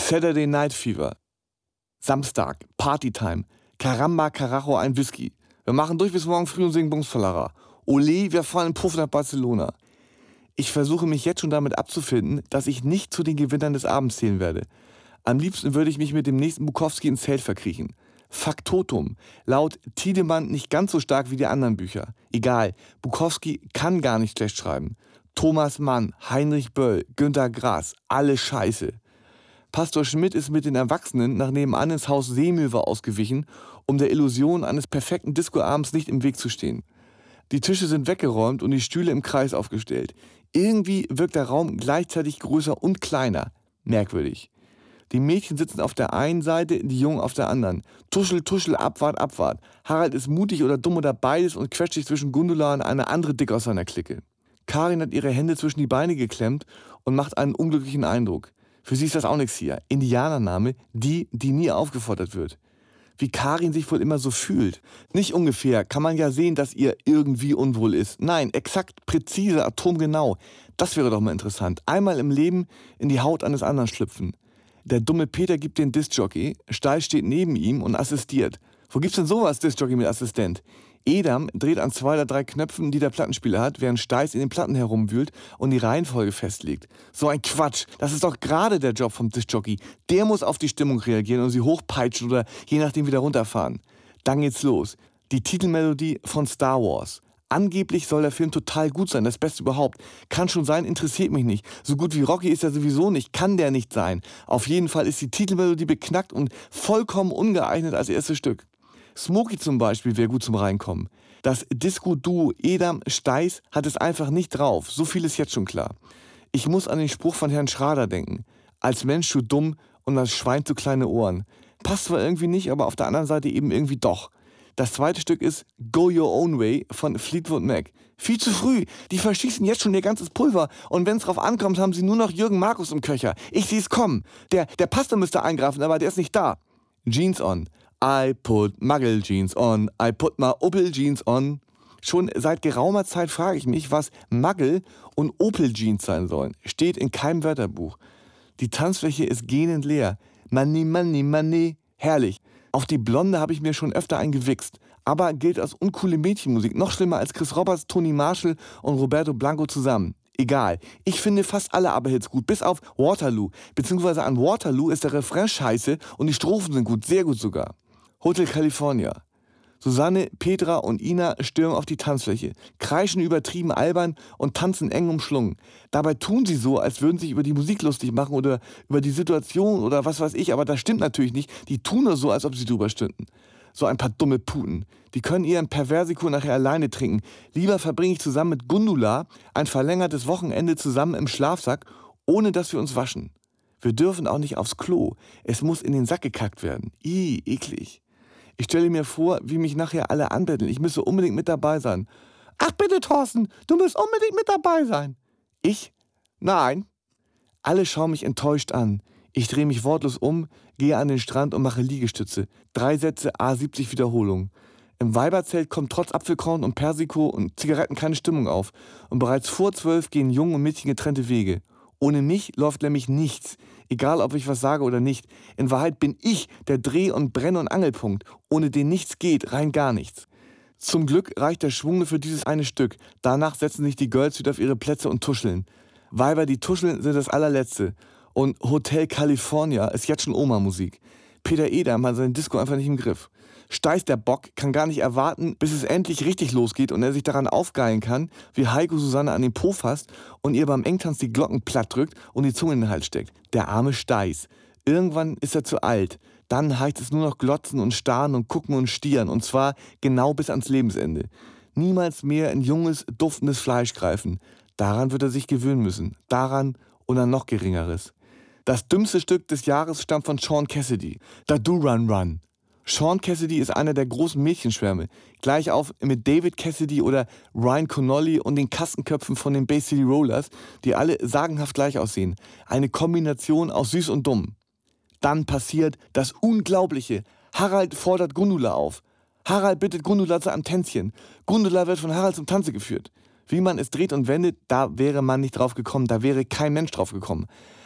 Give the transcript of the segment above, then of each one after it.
Saturday Night Fever. Samstag, Partytime. Caramba, Carajo, ein Whisky. Wir machen durch bis morgen früh und singen Bumsfallerer. Ole, wir fahren im Puff nach Barcelona. Ich versuche mich jetzt schon damit abzufinden, dass ich nicht zu den Gewinnern des Abends zählen werde. Am liebsten würde ich mich mit dem nächsten Bukowski ins Zelt verkriechen. Faktotum. Laut Tiedemann nicht ganz so stark wie die anderen Bücher. Egal, Bukowski kann gar nicht schlecht schreiben. Thomas Mann, Heinrich Böll, Günter Grass, alle Scheiße. Pastor Schmidt ist mit den Erwachsenen nach nebenan ins Haus Seemöwe ausgewichen, um der Illusion eines perfekten Discoabends nicht im Weg zu stehen. Die Tische sind weggeräumt und die Stühle im Kreis aufgestellt. Irgendwie wirkt der Raum gleichzeitig größer und kleiner. Merkwürdig. Die Mädchen sitzen auf der einen Seite, die Jungen auf der anderen. Tuschel, tuschel, Abwart, Abwart. Harald ist mutig oder dumm oder beides und quetscht sich zwischen Gundula und eine andere Dick aus seiner Clique. Karin hat ihre Hände zwischen die Beine geklemmt und macht einen unglücklichen Eindruck. Für sie ist das auch nichts hier. Indianername, die nie aufgefordert wird. Wie Karin sich wohl immer so fühlt. Nicht ungefähr, kann man ja sehen, dass ihr irgendwie unwohl ist. Nein, exakt, präzise, atomgenau. Das wäre doch mal interessant. Einmal im Leben in die Haut eines anderen schlüpfen. Der dumme Peter gibt den Diskjockey, Steil steht neben ihm und assistiert. Wo gibt's denn sowas, Diskjockey mit Assistent? Edam dreht an 2 oder 3 Knöpfen, die der Plattenspieler hat, während Steiß in den Platten herumwühlt und die Reihenfolge festlegt. So ein Quatsch, das ist doch gerade der Job vom Diskjockey. Der muss auf die Stimmung reagieren und sie hochpeitschen oder je nachdem wieder runterfahren. Dann geht's los. Die Titelmelodie von Star Wars. Angeblich soll der Film total gut sein, das Beste überhaupt. Kann schon sein, interessiert mich nicht. So gut wie Rocky ist er sowieso nicht, kann der nicht sein. Auf jeden Fall ist die Titelmelodie beknackt und vollkommen ungeeignet als erstes Stück. Smokey zum Beispiel wäre gut zum Reinkommen. Das Disco-Duo Edam-Steiß hat es einfach nicht drauf, so viel ist jetzt schon klar. Ich muss an den Spruch von Herrn Schrader denken. Als Mensch zu dumm und als Schwein zu kleine Ohren. Passt zwar irgendwie nicht, aber auf der anderen Seite eben irgendwie doch. Das zweite Stück ist Go Your Own Way von Fleetwood Mac. Viel zu früh. Die verschießen jetzt schon ihr ganzes Pulver. Und wenn es drauf ankommt, haben sie nur noch Jürgen Markus im Köcher. Ich sehe es kommen. Der Pastor müsste eingreifen, aber der ist nicht da. Jeans on. I put Muggle Jeans on. I put my Opel Jeans on. Schon seit geraumer Zeit frage ich mich, was Muggle und Opel Jeans sein sollen. Steht in keinem Wörterbuch. Die Tanzfläche ist gähnend leer. Money, money, money. Herrlich. Auf die Blonde habe ich mir schon öfter eingewichst, aber gilt als uncoole Mädchenmusik, noch schlimmer als Chris Roberts, Toni Marshall und Roberto Blanco zusammen. Egal, ich finde fast alle ABBA-Hits gut, bis auf Waterloo, beziehungsweise an Waterloo ist der Refrain scheiße und die Strophen sind gut, sehr gut sogar. Hotel California. Susanne, Petra und Ina stürmen auf die Tanzfläche, kreischen übertrieben albern und tanzen eng umschlungen. Dabei tun sie so, als würden sie sich über die Musik lustig machen oder über die Situation oder was weiß ich, aber das stimmt natürlich nicht. Die tun nur so, als ob sie drüber stünden. So ein paar dumme Puten. Die können ihren Perversico nachher alleine trinken. Lieber verbringe ich zusammen mit Gundula ein verlängertes Wochenende zusammen im Schlafsack, ohne dass wir uns waschen. Wir dürfen auch nicht aufs Klo. Es muss in den Sack gekackt werden. Eklig. Ich stelle mir vor, wie mich nachher alle anbetteln. Ich müsse unbedingt mit dabei sein. Ach bitte, Thorsten, du musst unbedingt mit dabei sein. Ich? Nein. Alle schauen mich enttäuscht an. Ich drehe mich wortlos um, gehe an den Strand und mache Liegestütze. 3 Sätze, 70 Wiederholungen. Im Weiberzelt kommt trotz Apfelkorn und Persiko und Zigaretten keine Stimmung auf. Und bereits vor 12 gehen Jungen und Mädchen getrennte Wege. Ohne mich läuft nämlich nichts. Egal, ob ich was sage oder nicht. In Wahrheit bin ich der Dreh- und Brenn- und Angelpunkt, ohne den nichts geht, rein gar nichts. Zum Glück reicht der Schwung nur für dieses eine Stück. Danach setzen sich die Girls wieder auf ihre Plätze und tuscheln. Weiber, die tuscheln, sind das allerletzte. Und Hotel California ist jetzt schon Oma-Musik. Peter Edam hat seinen Disco einfach nicht im Griff. Steiß der Bock kann gar nicht erwarten, bis es endlich richtig losgeht und er sich daran aufgeilen kann, wie Heiko Susanne an den Po fasst und ihr beim Engtanz die Glocken platt drückt und die Zunge in den Hals steckt. Der arme Steiß. Irgendwann ist er zu alt. Dann heißt es nur noch glotzen und starren und gucken und stieren. Und zwar genau bis ans Lebensende. Niemals mehr in junges, duftendes Fleisch greifen. Daran wird er sich gewöhnen müssen. Daran und an noch Geringeres. Das dümmste Stück des Jahres stammt von Sean Cassidy. Da Do Run Run. Sean Cassidy ist einer der großen Mädchenschwärme. Gleich auf mit David Cassidy oder Ryan Connolly und den Kassenköpfen von den Bay City Rollers, die alle sagenhaft gleich aussehen. Eine Kombination aus süß und dumm. Dann passiert das Unglaubliche. Harald fordert Gundula auf. Harald bittet Gundula zu einem Tänzchen. Gundula wird von Harald zum Tanze geführt. Wie man es dreht und wendet, da wäre man nicht drauf gekommen, da wäre kein Mensch drauf gekommen.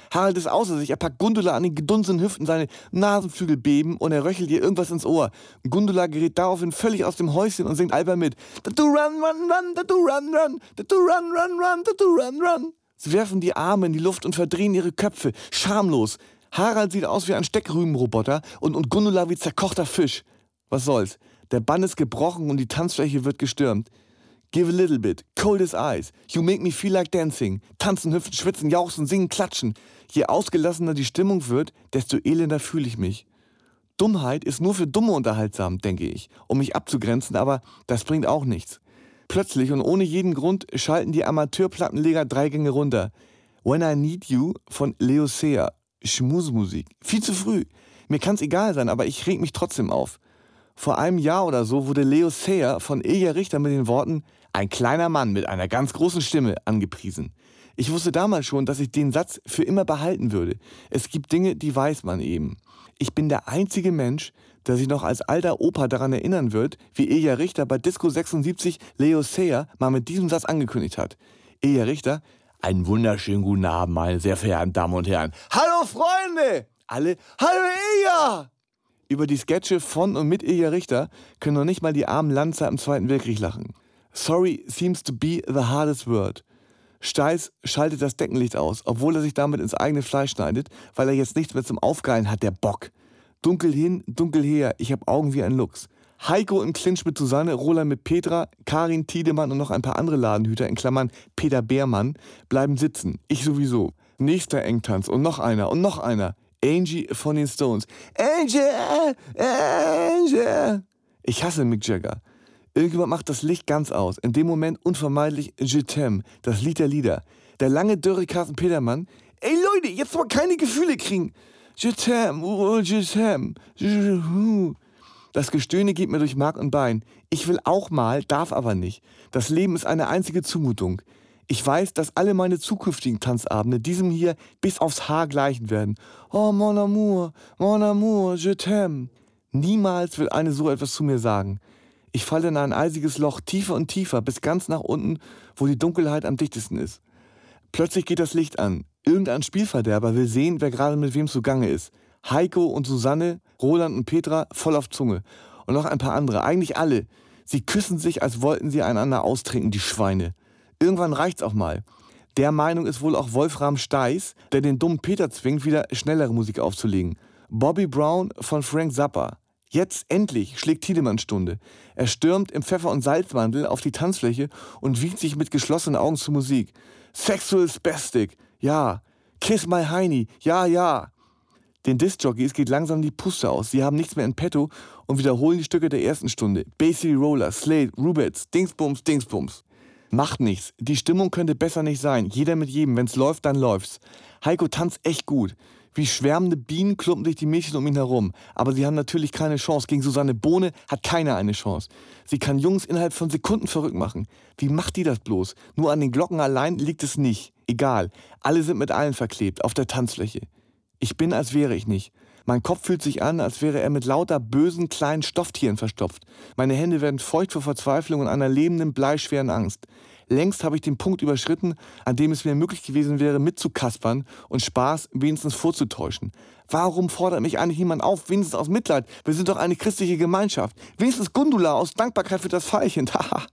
Harald ist außer sich, er packt Gundula an den gedunsenen Hüften, seine Nasenflügel beben und er röchelt ihr irgendwas ins Ohr. Gundula gerät daraufhin völlig aus dem Häuschen und singt albern mit. Da du run, run, run, da du run, run, da du run, run, run, da du run, run. Sie werfen die Arme in die Luft und verdrehen ihre Köpfe, schamlos. Harald sieht aus wie ein Steckrübenroboter und Gundula wie zerkochter Fisch. Was soll's? Der Bann ist gebrochen und die Tanzfläche wird gestürmt. Give a little bit, cold as ice, you make me feel like dancing. Tanzen, hüpfen, schwitzen, jauchzen, singen, klatschen. Je ausgelassener die Stimmung wird, desto elender fühle ich mich. Dummheit ist nur für Dumme unterhaltsam, denke ich, um mich abzugrenzen, aber das bringt auch nichts. Plötzlich und ohne jeden Grund schalten die Amateurplattenleger 3 Gänge runter. When I Need You von Leo Sayer. Schmusmusik. Viel zu früh. Mir kann's egal sein, aber ich reg mich trotzdem auf. Vor einem Jahr oder so wurde Leo Sayer von Ilja Richter mit den Worten „Ein kleiner Mann mit einer ganz großen Stimme" angepriesen. Ich wusste damals schon, dass ich den Satz für immer behalten würde. Es gibt Dinge, die weiß man eben. Ich bin der einzige Mensch, der sich noch als alter Opa daran erinnern wird, wie Ilja Richter bei Disco 76 Leo Sayer mal mit diesem Satz angekündigt hat. Ilja Richter: Einen wunderschönen guten Abend, meine sehr verehrten Damen und Herren. Hallo Freunde! Alle: Hallo Ilja! Über die Sketche von und mit Ilja Richter können noch nicht mal die armen Lanzer im Zweiten Weltkrieg lachen. Sorry seems to be the hardest word. Steiß schaltet das Deckenlicht aus, obwohl er sich damit ins eigene Fleisch schneidet, weil er jetzt nichts mehr zum Aufgeilen hat, der Bock. Dunkel hin, dunkel her, ich hab Augen wie ein Luchs. Heiko im Clinch mit Susanne, Roland mit Petra, Karin Tiedemann und noch ein paar andere Ladenhüter, in Klammern Peter Beermann, bleiben sitzen. Ich sowieso. Nächster Engtanz und noch einer und noch einer. Angie von den Stones. Angel, Angel. Ich hasse Mick Jagger. Irgendjemand macht das Licht ganz aus. In dem Moment unvermeidlich Je t'aime, das Lied der Lieder. Der lange, dürre Carsten Petermann. Ey Leute, jetzt mal keine Gefühle kriegen. Je t'aime, oh, je t'aime. Das Gestöhne geht mir durch Mark und Bein. Ich will auch mal, darf aber nicht. Das Leben ist eine einzige Zumutung. Ich weiß, dass alle meine zukünftigen Tanzabende diesem hier bis aufs Haar gleichen werden. Oh, mon amour, je t'aime. Niemals will eine so etwas zu mir sagen. Ich falle in ein eisiges Loch tiefer und tiefer, bis ganz nach unten, wo die Dunkelheit am dichtesten ist. Plötzlich geht das Licht an. Irgendein Spielverderber will sehen, wer gerade mit wem zugange ist. Heiko und Susanne, Roland und Petra, voll auf Zunge. Und noch ein paar andere, eigentlich alle. Sie küssen sich, als wollten sie einander austrinken, die Schweine. Irgendwann reicht's auch mal. Der Meinung ist wohl auch Wolfram Steiß, der den dummen Peter zwingt, wieder schnellere Musik aufzulegen. Bobby Brown von Frank Zappa. Jetzt endlich schlägt Tiedemanns Stunde. Er stürmt im Pfeffer- und Salzmantel auf die Tanzfläche und wiegt sich mit geschlossenen Augen zur Musik. Sexual Spastic, ja. Kiss my Heini, ja, ja. Den Discjockeys geht langsam die Puste aus. Sie haben nichts mehr in petto und wiederholen die Stücke der ersten Stunde. Basie Roller, Slade, Rubets, Dingsbums, Dingsbums. Macht nichts. Die Stimmung könnte besser nicht sein. Jeder mit jedem. Wenn's läuft, dann läuft's. Heiko tanzt echt gut. Wie schwärmende Bienen kluppen sich die Mädchen um ihn herum. Aber sie haben natürlich keine Chance. Gegen Susanne Bohne hat keiner eine Chance. Sie kann Jungs innerhalb von Sekunden verrückt machen. Wie macht die das bloß? Nur an den Glocken allein liegt es nicht. Egal. Alle sind mit allen verklebt. Auf der Tanzfläche. Ich bin, als wäre ich nicht. Mein Kopf fühlt sich an, als wäre er mit lauter bösen kleinen Stofftieren verstopft. Meine Hände werden feucht vor Verzweiflung und einer lebenden, bleischweren Angst. Längst habe ich den Punkt überschritten, an dem es mir möglich gewesen wäre, mitzukaspern und Spaß wenigstens vorzutäuschen. Warum fordert mich eigentlich niemand auf, wenigstens aus Mitleid? Wir sind doch eine christliche Gemeinschaft. Wenigstens Gundula aus Dankbarkeit für das Veilchen.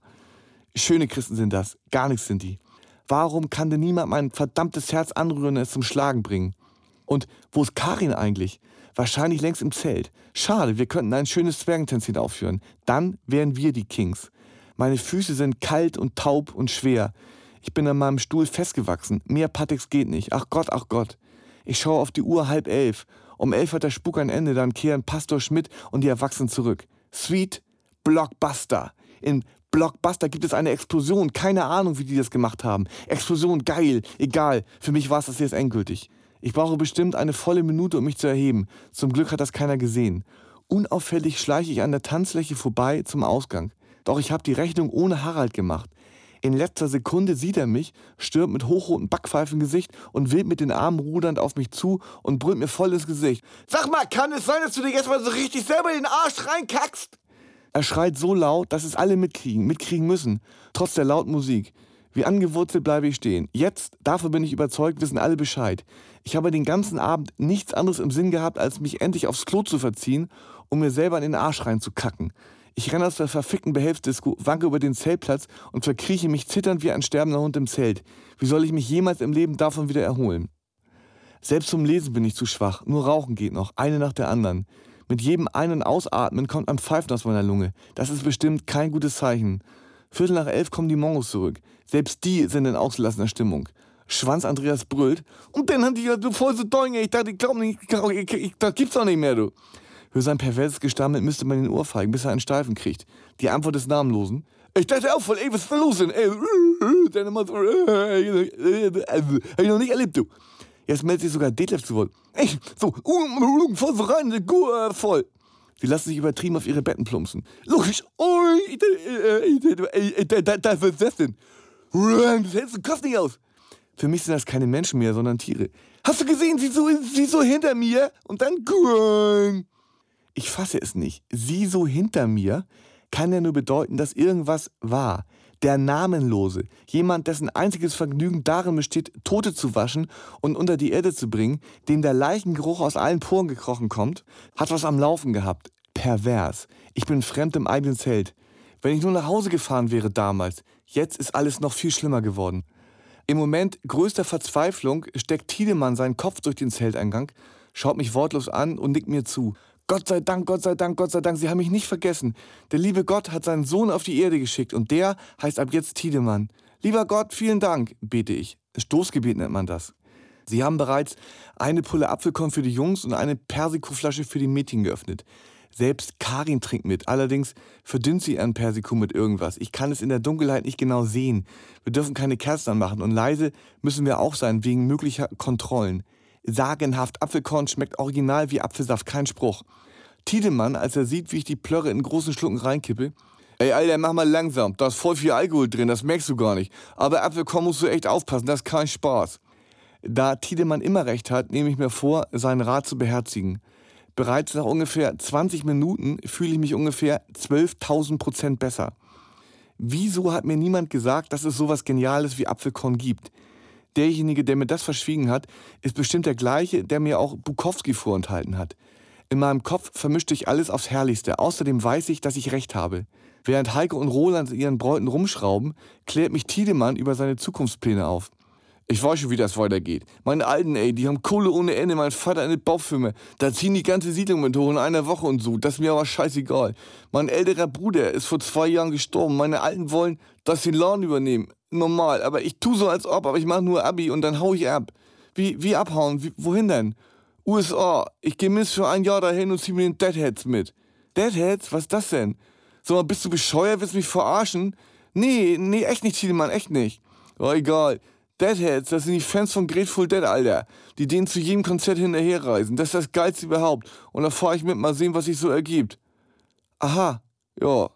Schöne Christen sind das, gar nichts sind die. Warum kann denn niemand mein verdammtes Herz anrühren und es zum Schlagen bringen? Und wo ist Karin eigentlich? Wahrscheinlich längst im Zelt. Schade, wir könnten ein schönes Zwergentänzchen aufführen. Dann wären wir die Kings. Meine Füße sind kalt und taub und schwer. Ich bin an meinem Stuhl festgewachsen. Mehr Pateks geht nicht. Ach Gott, ach Gott. Ich schaue auf die Uhr 10:30. Um 11 hat der Spuk ein Ende, dann kehren Pastor Schmidt und die Erwachsenen zurück. Sweet Blockbuster. In Blockbuster gibt es eine Explosion. Keine Ahnung, wie die das gemacht haben. Explosion, geil. Egal. Für mich war es das jetzt endgültig. Ich brauche bestimmt eine volle Minute, um mich zu erheben. Zum Glück hat das keiner gesehen. Unauffällig schleiche ich an der Tanzfläche vorbei zum Ausgang. Doch ich habe die Rechnung ohne Harald gemacht. In letzter Sekunde sieht er mich, stürmt mit hochrotem Backpfeifen im Gesicht und wild mit den Armen rudernd auf mich zu und brüllt mir voll ins Gesicht. Sag mal, kann es sein, dass du dir jetzt mal so richtig selber in den Arsch reinkackst? Er schreit so laut, dass es alle mitkriegen müssen, trotz der lauten Musik. Wie angewurzelt bleibe ich stehen. Jetzt, davon bin ich überzeugt, wissen alle Bescheid. Ich habe den ganzen Abend nichts anderes im Sinn gehabt, als mich endlich aufs Klo zu verziehen, um mir selber in den Arsch reinzukacken. Ich renne aus der verfickten Behelfsdisco, wanke über den Zeltplatz und verkrieche mich zitternd wie ein sterbender Hund im Zelt. Wie soll ich mich jemals im Leben davon wieder erholen? Selbst zum Lesen bin ich zu schwach, nur Rauchen geht noch, eine nach der anderen. Mit jedem Ein- und Ausatmen kommt ein Pfeifen aus meiner Lunge. Das ist bestimmt kein gutes Zeichen. 11:15 kommen die Mongos zurück. Selbst die sind in ausgelassener Stimmung. Schwanz Andreas brüllt. Und dann haben die ja so voll so Däuge. Ich dachte, ich glaube nicht, das gibt's doch nicht mehr, du. Für sein perverses Gestammel müsste man den Ohrfeigen, bis er einen Steifen kriegt. Die Antwort des Namenlosen. Ich dachte auch voll, ey, was ist denn los denn? Ey, dann immer so, hab ich noch nicht erlebt, du. Jetzt meldet sich sogar Detlef zu Wort. Ey, so, voll so rein, voll. Sie lassen sich übertrieben auf ihre Betten plumpsen. Logisch, was ist das denn? Das hältst du den Kopf nicht aus. Für mich sind das keine Menschen mehr, sondern Tiere. Hast du gesehen, sie so hinter mir? Und dann... Ich fasse es nicht. Sie so hinter mir kann ja nur bedeuten, dass irgendwas war. Der Namenlose, jemand, dessen einziges Vergnügen darin besteht, Tote zu waschen und unter die Erde zu bringen, dem der Leichengeruch aus allen Poren gekrochen kommt, hat was am Laufen gehabt. Pervers. Ich bin fremd im eigenen Zelt. Wenn ich nur nach Hause gefahren wäre damals, jetzt ist alles noch viel schlimmer geworden. Im Moment größter Verzweiflung steckt Tiedemann seinen Kopf durch den Zelteingang, schaut mich wortlos an und nickt mir zu. Gott sei Dank, Gott sei Dank, Gott sei Dank, Sie haben mich nicht vergessen. Der liebe Gott hat seinen Sohn auf die Erde geschickt und der heißt ab jetzt Tiedemann. Lieber Gott, vielen Dank, bete ich. Stoßgebet nennt man das. Sie haben bereits eine Pulle Apfelkorn für die Jungs und eine Persikoflasche für die Mädchen geöffnet. Selbst Karin trinkt mit, allerdings verdünnt sie ihren Persiko mit irgendwas. Ich kann es in der Dunkelheit nicht genau sehen. Wir dürfen keine Kerzen anmachen und leise müssen wir auch sein, wegen möglicher Kontrollen. Sagenhaft, Apfelkorn schmeckt original wie Apfelsaft, kein Spruch. Tiedemann, als er sieht, wie ich die Plörre in großen Schlucken reinkippe. Ey, Alter, mach mal langsam, da ist voll viel Alkohol drin, das merkst du gar nicht. Aber Apfelkorn musst du echt aufpassen, das ist kein Spaß. Da Tiedemann immer recht hat, nehme ich mir vor, seinen Rat zu beherzigen. Bereits nach ungefähr 20 Minuten fühle ich mich ungefähr 12.000% besser. Wieso hat mir niemand gesagt, dass es sowas Geniales wie Apfelkorn gibt? Derjenige, der mir das verschwiegen hat, ist bestimmt der gleiche, der mir auch Bukowski vorenthalten hat. In meinem Kopf vermischte ich alles aufs Herrlichste. Außerdem weiß ich, dass ich recht habe. Während Heike und Roland in ihren Bräuten rumschrauben, klärt mich Tiedemann über seine Zukunftspläne auf. Ich weiß schon, wie das weitergeht. Meine Alten, ey, die haben Kohle ohne Ende, mein Vater eine Baufirma. Da ziehen die ganze Siedlung mit hoch in einer Woche und so. Das ist mir aber scheißegal. Mein älterer Bruder ist vor 2 Jahren gestorben. Meine Alten wollen, dass sie den Laden übernehmen. Normal, aber ich tu so als ob, aber ich mach nur Abi und dann hau ich ab. Wie abhauen? Wohin denn? USA. Ich geh Mist für 1 Jahr dahin und zieh mir den Deadheads mit. Deadheads? Was ist das denn? Sag mal, bist du bescheuert? Willst du mich verarschen? Nee, echt nicht, Tiedemann, echt nicht. Oh, egal. Deadheads, das sind die Fans von Grateful Dead, Alter. Die denen zu jedem Konzert hinterherreisen. Das ist das Geilste überhaupt. Und da fahr ich mit, mal sehen, was sich so ergibt. Aha, ja.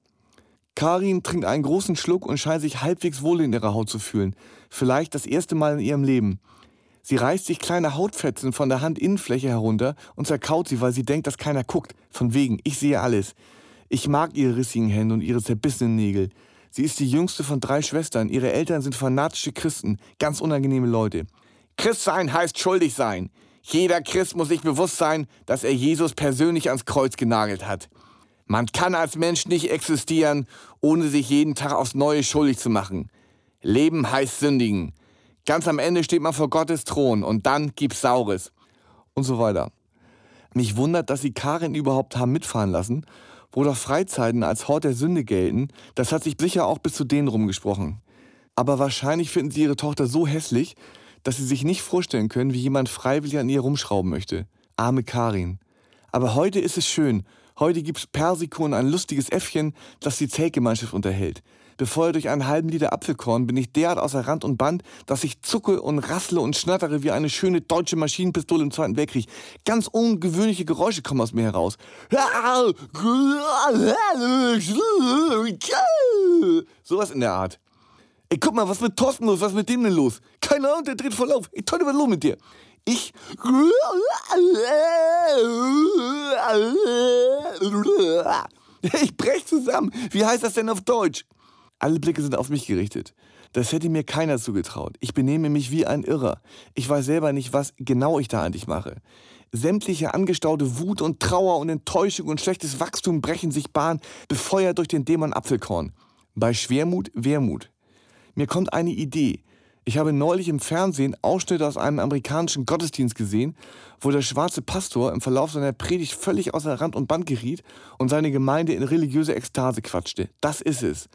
Karin trinkt einen großen Schluck und scheint sich halbwegs wohl in ihrer Haut zu fühlen. Vielleicht das erste Mal in ihrem Leben. Sie reißt sich kleine Hautfetzen von der Handinnenfläche herunter und zerkaut sie, weil sie denkt, dass keiner guckt. Von wegen, ich sehe alles. Ich mag ihre rissigen Hände und ihre zerbissenen Nägel. Sie ist die jüngste von 3 Schwestern. Ihre Eltern sind fanatische Christen. Ganz unangenehme Leute. Christ sein heißt schuldig sein. Jeder Christ muss sich bewusst sein, dass er Jesus persönlich ans Kreuz genagelt hat. Man kann als Mensch nicht existieren, ohne sich jeden Tag aufs Neue schuldig zu machen. Leben heißt sündigen. Ganz am Ende steht man vor Gottes Thron und dann gibt's Saures. Und so weiter. Mich wundert, dass sie Karin überhaupt haben mitfahren lassen, wo doch Freizeiten als Hort der Sünde gelten. Das hat sich sicher auch bis zu denen rumgesprochen. Aber wahrscheinlich finden sie ihre Tochter so hässlich, dass sie sich nicht vorstellen können, wie jemand freiwillig an ihr rumschrauben möchte. Arme Karin. Aber heute ist es schön. Heute gibt's Persiko und ein lustiges Äffchen, das die Zeltgemeinschaft unterhält. Befeuert durch einen halben Liter Apfelkorn bin ich derart außer Rand und Band, dass ich zucke und rassle und schnattere wie eine schöne deutsche Maschinenpistole im Zweiten Weltkrieg. Ganz ungewöhnliche Geräusche kommen aus mir heraus. Sowas in der Art. Ey, guck mal, was mit Thorsten los? Was ist mit dem denn los? Keine Ahnung, der dreht voll auf. Ey, Toll, was ist los mit dir? Ich brech zusammen. Wie heißt das denn auf Deutsch? Alle Blicke sind auf mich gerichtet. Das hätte mir keiner zugetraut. Ich benehme mich wie ein Irrer. Ich weiß selber nicht, was genau ich da eigentlich mache. Sämtliche angestaute Wut und Trauer und Enttäuschung und schlechtes Wachstum brechen sich Bahn, befeuert durch den Dämon Apfelkorn. Bei Schwermut, Wermut. Mir kommt eine Idee. Ich habe neulich im Fernsehen Ausschnitte aus einem amerikanischen Gottesdienst gesehen, wo der schwarze Pastor im Verlauf seiner Predigt völlig außer Rand und Band geriet und seine Gemeinde in religiöse Ekstase quatschte. Das ist es.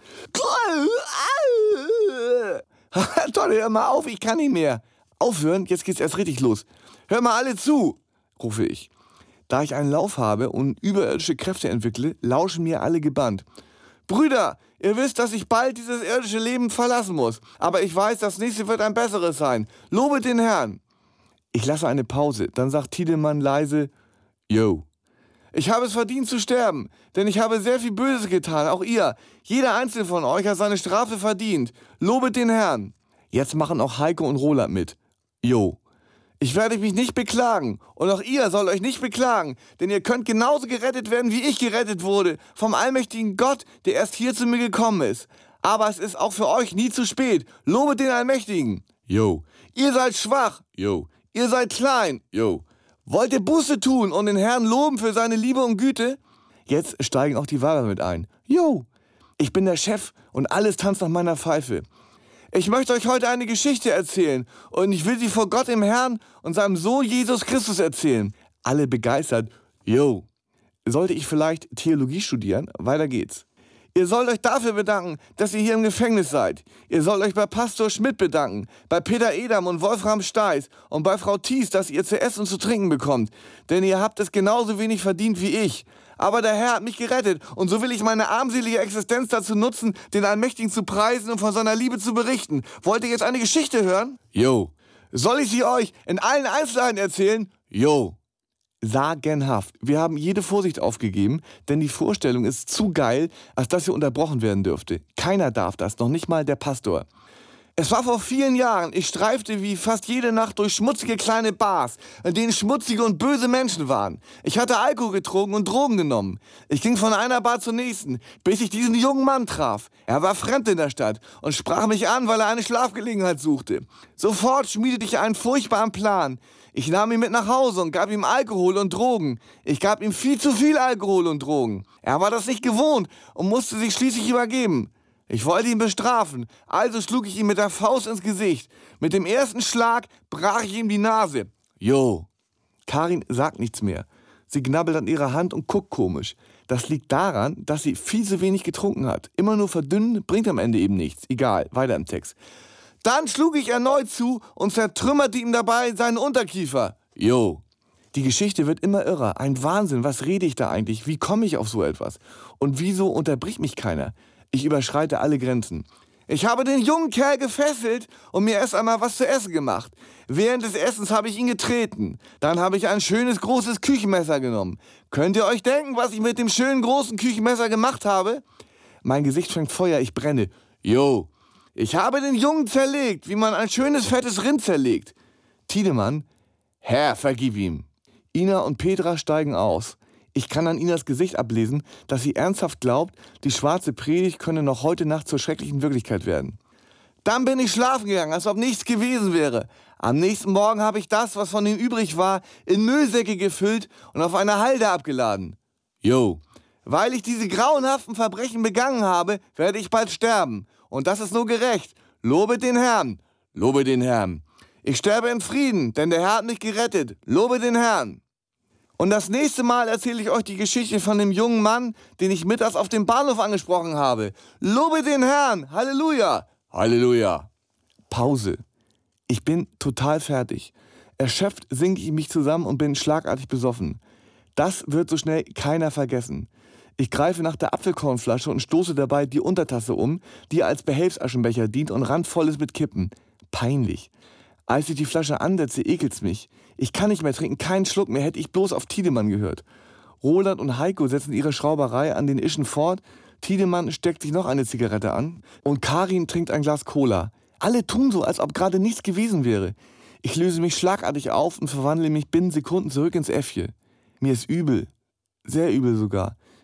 Toll, hör mal auf, ich kann nicht mehr. Aufhören, jetzt geht's erst richtig los. Hör mal alle zu, rufe ich. Da ich einen Lauf habe und überirdische Kräfte entwickle, lauschen mir alle gebannt. Brüder, ihr wisst, dass ich bald dieses irdische Leben verlassen muss. Aber ich weiß, das nächste wird ein besseres sein. Lobet den Herrn. Ich lasse eine Pause. Dann sagt Tiedemann leise, Yo. Ich habe es verdient zu sterben, denn ich habe sehr viel Böses getan, auch ihr. Jeder einzelne von euch hat seine Strafe verdient. Lobet den Herrn. Jetzt machen auch Heiko und Roland mit. Yo. Ich werde mich nicht beklagen und auch ihr sollt euch nicht beklagen, denn ihr könnt genauso gerettet werden, wie ich gerettet wurde, vom allmächtigen Gott, der erst hier zu mir gekommen ist. Aber es ist auch für euch nie zu spät. Lobet den Allmächtigen. Yo. Ihr seid schwach. Yo. Ihr seid klein. Yo. Wollt ihr Buße tun und den Herrn loben für seine Liebe und Güte? Jetzt steigen auch die Weiber mit ein. Yo. Ich bin der Chef und alles tanzt nach meiner Pfeife. Ich möchte euch heute eine Geschichte erzählen und ich will sie vor Gott im Herrn und seinem Sohn Jesus Christus erzählen. Alle begeistert. Yo. Sollte ich vielleicht Theologie studieren? Weiter geht's. Ihr sollt euch dafür bedanken, dass ihr hier im Gefängnis seid. Ihr sollt euch bei Pastor Schmidt bedanken, bei Peter Edam und Wolfram Steiß und bei Frau Thies, dass ihr zu essen und zu trinken bekommt. Denn ihr habt es genauso wenig verdient wie ich. Aber der Herr hat mich gerettet und so will ich meine armselige Existenz dazu nutzen, den Allmächtigen zu preisen und von seiner Liebe zu berichten. Wollt ihr jetzt eine Geschichte hören? Yo. Soll ich sie euch in allen Einzelheiten erzählen? Yo. Sagenhaft. Wir haben jede Vorsicht aufgegeben, denn die Vorstellung ist zu geil, als dass sie unterbrochen werden dürfte. Keiner darf das, noch nicht mal der Pastor. Es war vor vielen Jahren, ich streifte wie fast jede Nacht durch schmutzige kleine Bars, in denen schmutzige und böse Menschen waren. Ich hatte Alkohol getrunken und Drogen genommen. Ich ging von einer Bar zur nächsten, bis ich diesen jungen Mann traf. Er war fremd in der Stadt und sprach mich an, weil er eine Schlafgelegenheit suchte. Sofort schmiedete ich einen furchtbaren Plan. Ich nahm ihn mit nach Hause und gab ihm Alkohol und Drogen. Ich gab ihm viel zu viel Alkohol und Drogen. Er war das nicht gewohnt und musste sich schließlich übergeben. Ich wollte ihn bestrafen, also schlug ich ihm mit der Faust ins Gesicht. Mit dem ersten Schlag brach ich ihm die Nase. Jo. Karin sagt nichts mehr. Sie knabbelt an ihrer Hand und guckt komisch. Das liegt daran, dass sie viel zu wenig getrunken hat. Immer nur verdünnen bringt am Ende eben nichts. Egal, weiter im Text. Dann schlug ich erneut zu und zertrümmerte ihm dabei seinen Unterkiefer. Jo. Die Geschichte wird immer irrer. Ein Wahnsinn, was rede ich da eigentlich? Wie komme ich auf so etwas? Und wieso unterbricht mich keiner? Ich überschreite alle Grenzen. Ich habe den jungen Kerl gefesselt und mir erst einmal was zu essen gemacht. Während des Essens habe ich ihn getreten. Dann habe ich ein schönes großes Küchenmesser genommen. Könnt ihr euch denken, was ich mit dem schönen großen Küchenmesser gemacht habe? Mein Gesicht fängt Feuer, ich brenne. Jo. Ich habe den Jungen zerlegt, wie man ein schönes fettes Rind zerlegt. Tiedemann, Herr, vergib ihm. Ina und Petra steigen aus. Ich kann an Inas Gesicht ablesen, dass sie ernsthaft glaubt, die schwarze Predigt könne noch heute Nacht zur schrecklichen Wirklichkeit werden. Dann bin ich schlafen gegangen, als ob nichts gewesen wäre. Am nächsten Morgen habe ich das, was von ihm übrig war, in Müllsäcke gefüllt und auf eine Halde abgeladen. Jo. Weil ich diese grauenhaften Verbrechen begangen habe, werde ich bald sterben. Und das ist nur gerecht. Lobe den Herrn. Lobe den Herrn. Ich sterbe in Frieden, denn der Herr hat mich gerettet. Lobe den Herrn. Und das nächste Mal erzähle ich euch die Geschichte von dem jungen Mann, den ich mittags auf dem Bahnhof angesprochen habe. Lobe den Herrn! Halleluja! Halleluja! Pause. Ich bin total fertig. Erschöpft sinke ich mich zusammen und bin schlagartig besoffen. Das wird so schnell keiner vergessen. Ich greife nach der Apfelkornflasche und stoße dabei die Untertasse um, die als Behelfsaschenbecher dient und randvoll ist mit Kippen. Peinlich. Als ich die Flasche ansetze, ekelt's mich. Ich kann nicht mehr trinken, keinen Schluck mehr, hätte ich bloß auf Tiedemann gehört. Roland und Heiko setzen ihre Schrauberei an den Ischen fort, Tiedemann steckt sich noch eine Zigarette an und Karin trinkt ein Glas Cola. Alle tun so, als ob gerade nichts gewesen wäre. Ich löse mich schlagartig auf und verwandle mich binnen Sekunden zurück ins Äffchen. Mir ist übel, sehr übel sogar.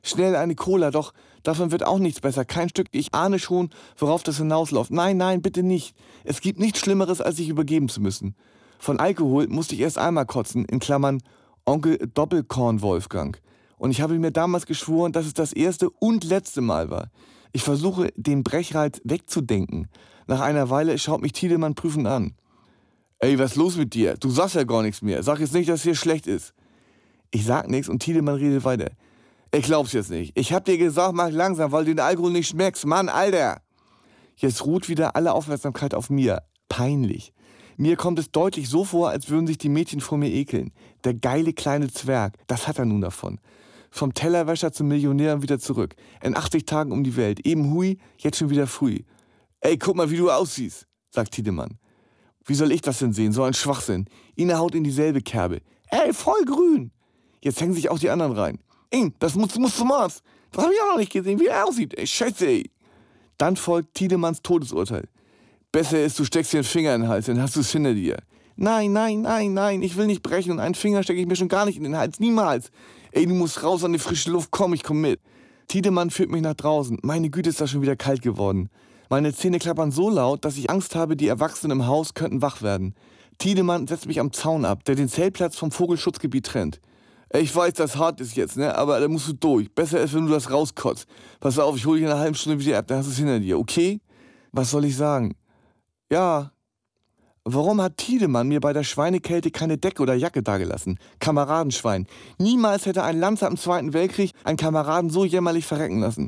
Schnell eine Cola, doch davon wird auch nichts besser. Kein Stück, ich ahne schon, worauf das hinausläuft. Nein, nein, bitte nicht. Es gibt nichts Schlimmeres, als sich übergeben zu müssen. Von Alkohol musste ich erst einmal kotzen, in Klammern Onkel Doppelkorn Wolfgang. Und ich habe mir damals geschworen, dass es das erste und letzte Mal war. Ich versuche, den Brechreiz wegzudenken. Nach einer Weile schaut mich Tiedemann prüfend an. Ey, was ist los mit dir? Du sagst ja gar nichts mehr. Sag jetzt nicht, dass hier schlecht ist. Ich sag nichts und Tiedemann redet weiter. Ich glaub's jetzt nicht. Ich hab dir gesagt, mach langsam, weil du den Alkohol nicht schmeckst. Mann, Alter! Jetzt ruht wieder alle Aufmerksamkeit auf mir. Peinlich. Mir kommt es deutlich so vor, als würden sich die Mädchen vor mir ekeln. Der geile kleine Zwerg, das hat er nun davon. Vom Tellerwäscher zum Millionär und wieder zurück. In 80 Tagen um die Welt. Eben hui, jetzt schon wieder früh. Ey, guck mal, wie du aussiehst, sagt Tiedemann. Wie soll ich das denn sehen? So ein Schwachsinn. Ina haut in dieselbe Kerbe. Ey, voll grün. Jetzt hängen sich auch die anderen rein. Ey, das musst du mal. Das hab ich auch noch nicht gesehen, wie er aussieht. Ey, scheiße, ey. Dann folgt Tiedemanns Todesurteil. Besser ist, du steckst dir einen Finger in den Hals, dann hast du es hinter dir. Nein, nein, nein, nein, ich will nicht brechen und einen Finger stecke ich mir schon gar nicht in den Hals. Niemals. Ey, du musst raus an die frische Luft. Komm, ich komm mit. Tiedemann führt mich nach draußen. Meine Güte, ist das schon wieder kalt geworden. Meine Zähne klappern so laut, dass ich Angst habe, die Erwachsenen im Haus könnten wach werden. Tiedemann setzt mich am Zaun ab, der den Zeltplatz vom Vogelschutzgebiet trennt. Ich weiß, das hart ist jetzt, ne? Aber da musst du durch. Besser ist, wenn du das rauskotzt. Pass auf, ich hole dich in einer halben Stunde wieder ab, dann hast du es hinter dir, okay? Was soll ich sagen? Ja. Warum hat Tiedemann mir bei der Schweinekälte keine Decke oder Jacke dagelassen? Kameradenschwein. Niemals hätte ein Lanzer im Zweiten Weltkrieg einen Kameraden so jämmerlich verrecken lassen.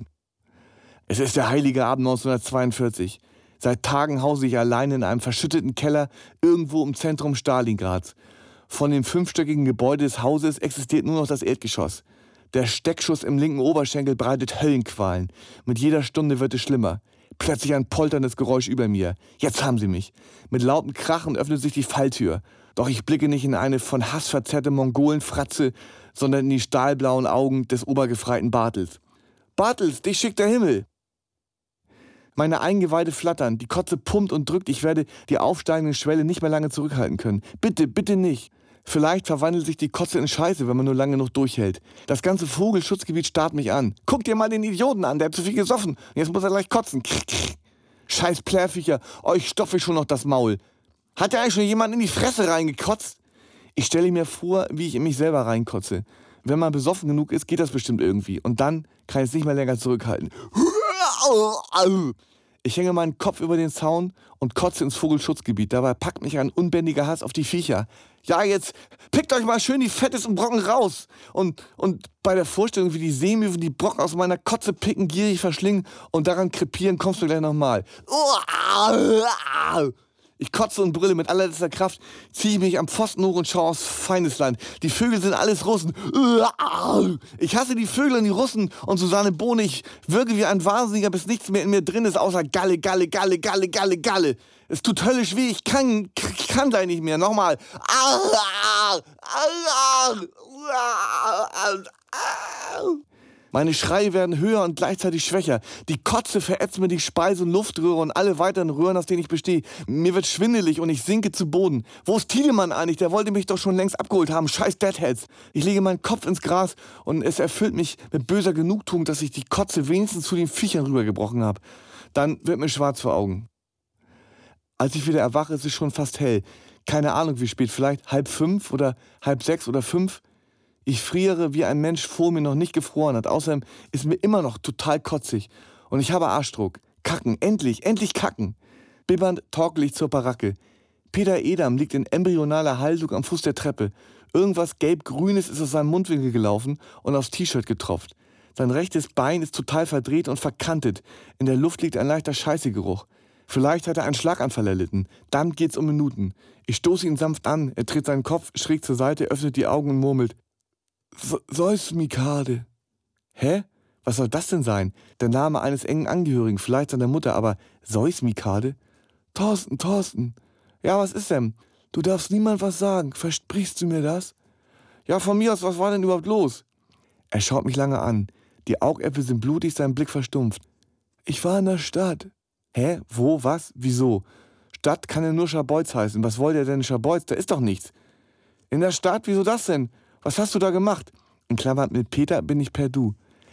Es ist der heilige Abend 1942. Seit Tagen hause ich allein in einem verschütteten Keller irgendwo im Zentrum Stalingrads. Von dem 5-stöckigen Gebäude des Hauses existiert nur noch das Erdgeschoss. Der Steckschuss im linken Oberschenkel bereitet Höllenqualen. Mit jeder Stunde wird es schlimmer. Plötzlich ein polterndes Geräusch über mir. Jetzt haben sie mich. Mit lautem Krachen öffnet sich die Falltür. Doch ich blicke nicht in eine von Hass verzerrte Mongolenfratze, sondern in die stahlblauen Augen des obergefreiten Bartels. Bartels, dich schickt der Himmel! Meine Eingeweide flattern, die Kotze pumpt und drückt, ich werde die aufsteigende Schwelle nicht mehr lange zurückhalten können. Bitte, bitte nicht. Vielleicht verwandelt sich die Kotze in Scheiße, wenn man nur lange noch durchhält. Das ganze Vogelschutzgebiet starrt mich an. Guck dir mal den Idioten an, der hat zu viel gesoffen. Und jetzt muss er gleich kotzen. Scheiß Plärviecher, euch stopfe ich schon noch das Maul. Hat ja eigentlich schon jemand in die Fresse reingekotzt? Ich stelle mir vor, wie ich in mich selber reinkotze. Wenn man besoffen genug ist, geht das bestimmt irgendwie. Und dann kann ich es nicht mehr länger zurückhalten. Ich hänge meinen Kopf über den Zaun und kotze ins Vogelschutzgebiet. Dabei packt mich ein unbändiger Hass auf die Viecher. Ja, jetzt pickt euch mal schön die fettesten Brocken raus. Und bei der Vorstellung, wie die Seemöwen die Brocken aus meiner Kotze picken, gierig verschlingen und daran krepieren, kommst du gleich nochmal. Ich kotze und brülle mit allerletzter Kraft, ziehe mich am Pfosten hoch und schaue aufs Feindesland. Die Vögel sind alles Russen. Ich hasse die Vögel und die Russen und Susanne Bohne. Ich wirke wie ein Wahnsinniger, bis nichts mehr in mir drin ist, außer Galle, Galle, Galle, Galle, Galle, Galle. Es tut höllisch weh, ich kann gleich nicht mehr. Nochmal. Meine Schreie werden höher und gleichzeitig schwächer. Die Kotze verätzt mir die Speise- und Luftröhre und alle weiteren Röhren, aus denen ich bestehe. Mir wird schwindelig und ich sinke zu Boden. Wo ist Tiedemann eigentlich? Der wollte mich doch schon längst abgeholt haben. Scheiß Deadheads. Ich lege meinen Kopf ins Gras und es erfüllt mich mit böser Genugtuung, dass ich die Kotze wenigstens zu den Viechern rübergebrochen habe. Dann wird mir schwarz vor Augen. Als ich wieder erwache, ist es schon fast hell. Keine Ahnung wie spät, vielleicht 4:30 oder 5:30 oder 5. Ich friere, wie ein Mensch vor mir noch nicht gefroren hat. Außerdem ist mir immer noch total kotzig. Und ich habe Arschdruck. Kacken, endlich kacken. Bibbernd torkel ich zur Baracke. Peter Edam liegt in embryonaler Haltung am Fuß der Treppe. Irgendwas gelb-grünes ist aus seinem Mundwinkel gelaufen und aufs T-Shirt getropft. Sein rechtes Bein ist total verdreht und verkantet. In der Luft liegt ein leichter Scheißegeruch. Vielleicht hat er einen Schlaganfall erlitten. Dann geht's um Minuten. Ich stoße ihn sanft an. Er dreht seinen Kopf schräg zur Seite, öffnet die Augen und murmelt. Seusmikade. Hä? Was soll das denn sein? Der Name eines engen Angehörigen, vielleicht seiner Mutter, aber Seusmikade? Thorsten. Ja, was ist denn? Du darfst niemand was sagen. Versprichst du mir das? Ja, von mir aus, was war denn überhaupt los? Er schaut mich lange an. Die Augäpfel sind blutig, sein Blick verstumpft. Ich war in der Stadt. Hä? Wo? Was? Wieso? Stadt kann ja nur Scharbeutz heißen. Was wollt ihr denn in Scharbeutz? Da ist doch nichts. In der Stadt? Wieso das denn? Was hast du da gemacht? In Klammern, mit Peter bin ich per Du.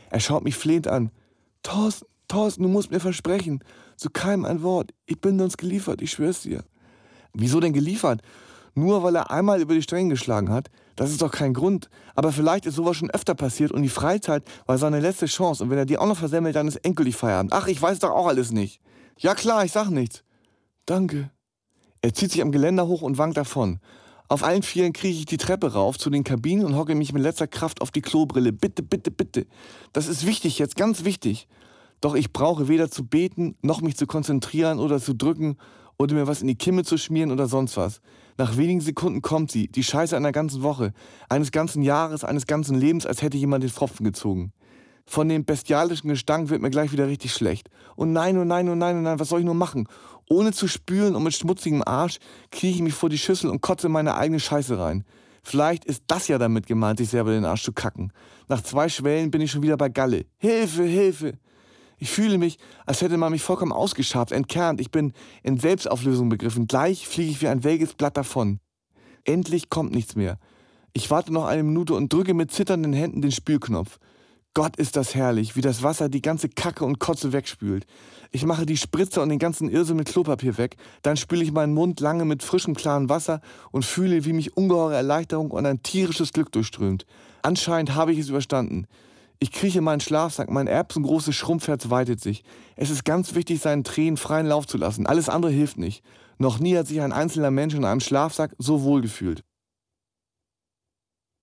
Er schaut mich flehend an. Thorsten, du musst mir versprechen. Zu keinem ein Wort. Ich bin sonst geliefert, ich schwör's dir. Wieso denn geliefert? Nur weil er einmal über die Stränge geschlagen hat? Das ist doch kein Grund. Aber vielleicht ist sowas schon öfter passiert und die Freizeit war seine letzte Chance. Und wenn er die auch noch versemmelt, dann ist endgültig Feierabend. Ach, ich weiß doch auch alles nicht. Ja klar, ich sag nichts. Danke. Er zieht sich am Geländer hoch und wankt davon. Auf allen Vieren kriege ich die Treppe rauf zu den Kabinen und hocke mich mit letzter Kraft auf die Klobrille. Bitte, bitte, bitte. Das ist wichtig jetzt, ganz wichtig. Doch ich brauche weder zu beten, noch mich zu konzentrieren oder zu drücken oder mir was in die Kimme zu schmieren oder sonst was. Nach wenigen Sekunden kommt sie, die Scheiße einer ganzen Woche, eines ganzen Jahres, eines ganzen Lebens, als hätte jemand den Pfropfen gezogen. Von dem bestialischen Gestank wird mir gleich wieder richtig schlecht. Und nein, oh nein, oh nein, oh nein, was soll ich nur machen? Ohne zu spülen und mit schmutzigem Arsch kriege ich mich vor die Schüssel und kotze meine eigene Scheiße rein. Vielleicht ist das ja damit gemeint, sich selber den Arsch zu kacken. Nach 2 Schwellen bin ich schon wieder bei Galle. Hilfe, Hilfe! Ich fühle mich, als hätte man mich vollkommen ausgeschabt, entkernt. Ich bin in Selbstauflösung begriffen. Gleich fliege ich wie ein welges Blatt davon. Endlich kommt nichts mehr. Ich warte noch eine Minute und drücke mit zitternden Händen den Spülknopf. Gott, ist das herrlich, wie das Wasser die ganze Kacke und Kotze wegspült. Ich mache die Spritze und den ganzen Irrsinn mit Klopapier weg, dann spüle ich meinen Mund lange mit frischem, klarem Wasser und fühle, wie mich ungeheure Erleichterung und ein tierisches Glück durchströmt. Anscheinend habe ich es überstanden. Ich krieche in meinen Schlafsack, mein erbsengroßes Schrumpfherz weitet sich. Es ist ganz wichtig, seinen Tränen freien Lauf zu lassen. Alles andere hilft nicht. Noch nie hat sich ein einzelner Mensch in einem Schlafsack so wohl gefühlt.